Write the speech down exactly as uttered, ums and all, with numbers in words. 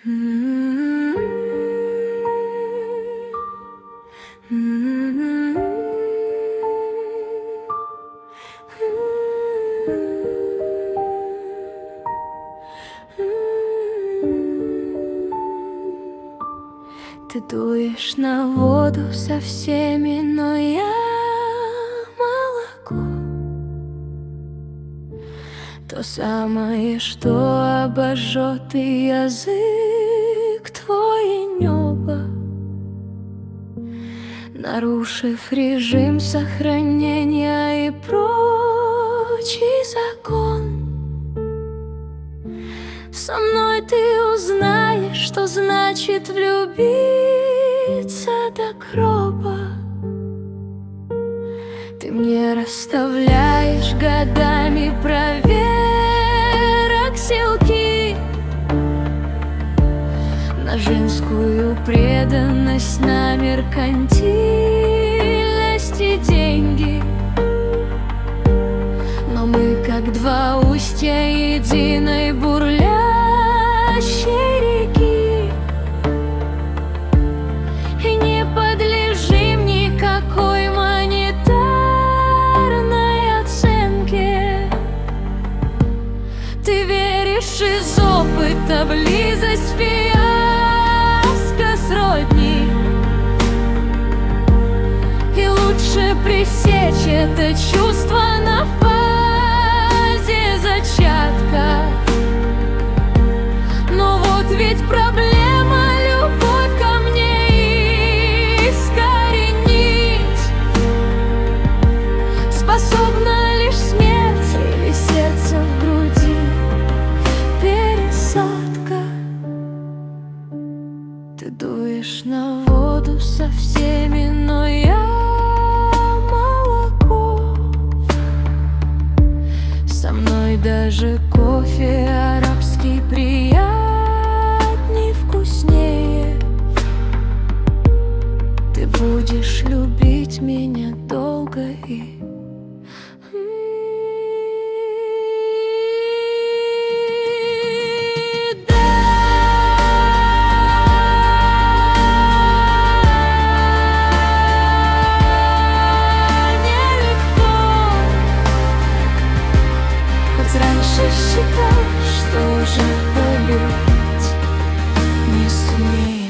Ты дуешь на воду со всеми, но я молоко. То самое, что обожжет и язык твой, и небо, нарушив режим сохранения и прочий закон. Со мной ты узнаешь, что значит влюбиться до гроба. Ты мне расставляешь годами проверок силки на женскую преданность, на меркантильность и деньги. Но мы как два устья единой бурлящей реки, и не подлежим никакой монетарной оценке. Ты веришь из опыта, близость фиаско сродни, и лучше пресечь это чувство на фазе зачатка. Но вот ведь проблема — любовь ко мне искоренить. Способна лишь смерть или сердце в груди пересадка. Ты дуешь на воду со всеми, но я молоко. Со мной даже кофе арабский приятней, вкуснее. Ты будешь любить меня долго и считал, что уже полюбить не сумею.